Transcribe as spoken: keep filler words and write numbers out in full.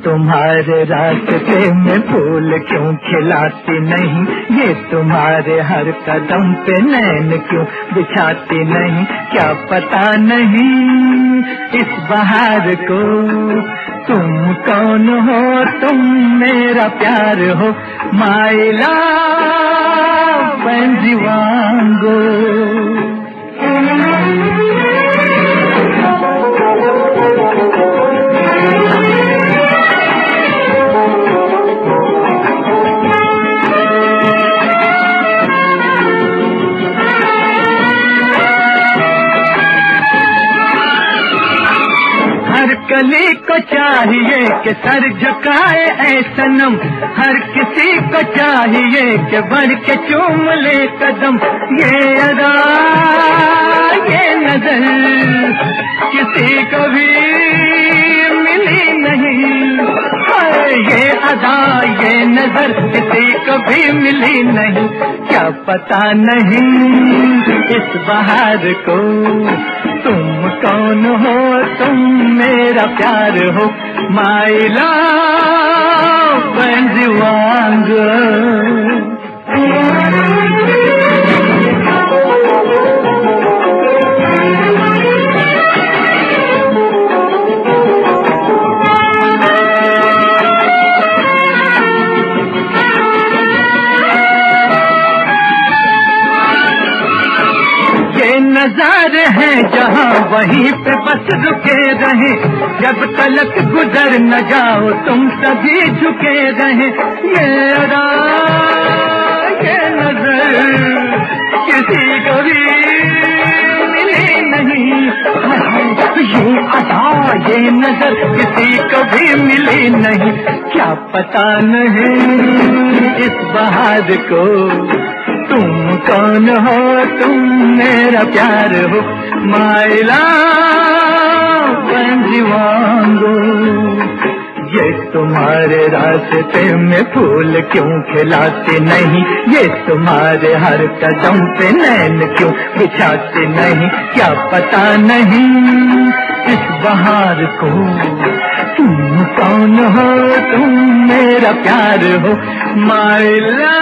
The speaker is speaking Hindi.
तुम्हारे रास्ते में फूल क्यों खिलाती नहीं, ये तुम्हारे हर कदम पे नैन क्यों बिछाती नहीं, क्या पता नहीं इस बहार को तुम कौन हो, तुम मेरा प्यार हो, माय लव बंजीवांगो। कली को चाहिए कि सर झुकाए ऐ सनम, हर किसी को चाहिए कि बढ़ के चूम ले कदम, ये अदा ये नजर किसी को भी मिली नहीं, ये अदा ये नजर किसी को भी मिली नहीं, क्या पता नहीं इस बहार को तुम कौन हो, तुम मेरा प्यार हो, माय लव बंजीवांगो। नज़ारे हैं जहाँ वहीं पे बस रुके रहे, जब तलक गुजर न जाओ तुम सभी झुके रहे, ये अदा ये नजर किसी को भी मिली नहीं, ये अदा ये नजर किसी को भी मिली नहीं, क्या पता नहीं इस बहार को तुम कौन हो, तुम मेरा प्यार हो, माय लव बंजीवांगो। ये तुम्हारे रास्ते में फूल क्यों खिलाते नहीं, ये तुम्हारे हर कदम पे नैन क्यों बिछाते नहीं, क्या पता नहीं इस बहार को तुम कौन हो, तुम मेरा प्यार हो, माय लव